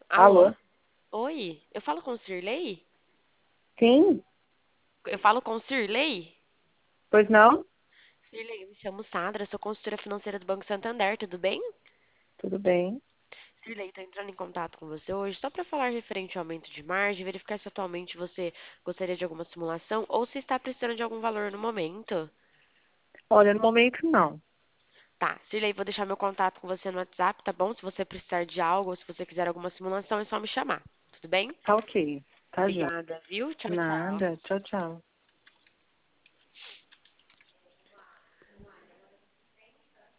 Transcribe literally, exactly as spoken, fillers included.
Alô? Alô? Oi, eu falo com o Sirley? Sim? Eu falo com o Sirley? Pois não? Sirley, eu me chamo Sandra, sou consultora financeira do Banco Santander, tudo bem? Tudo bem. Sirley, estou entrando em contato com você hoje só para falar referente ao aumento de margem, verificar se atualmente você gostaria de alguma simulação ou se está precisando de algum valor no momento. Olha, no momento não. Tá, Sirley, vou deixar meu contato com você no WhatsApp, tá bom? Se você precisar de algo ou se você quiser alguma simulação, é só me chamar, tudo bem? Tá ok. Tá já. Obrigada, viu? Tchau, tchau. Nada. Tchau, tchau.